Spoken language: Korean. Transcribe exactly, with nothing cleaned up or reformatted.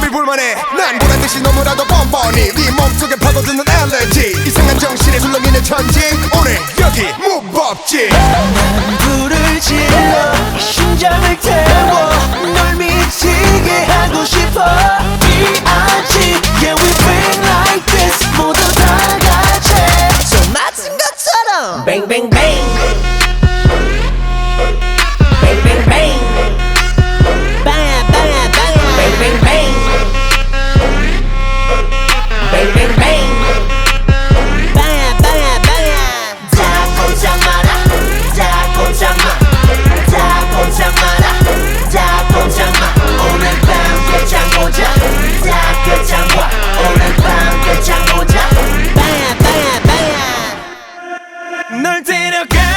불만해. 난 보란듯이 너무나도 뻔뻔히 네 몸속에 파고드는 알레르기. 이상한 정신에 술렁이는 천지. 오늘 여기 무법지. 난 불을 질러 심장을 태워 널 미치게 하고 싶어. 비 알 지 Yeah we bring like this. 모두 다 같이 손 맞은 것처럼 Bang bang bang Bang bang bang Bang bang bang Bang bang bang Bang bang bang Bang bang bang 다 꼼짝 마라 다 꼼짝 마 다 꼼짝 마라 다 꼼짝 마 오늘 밤 끝장 보자 다 끝장 봐 오늘 밤 끝장 보자 Bang bang bang 널 데려가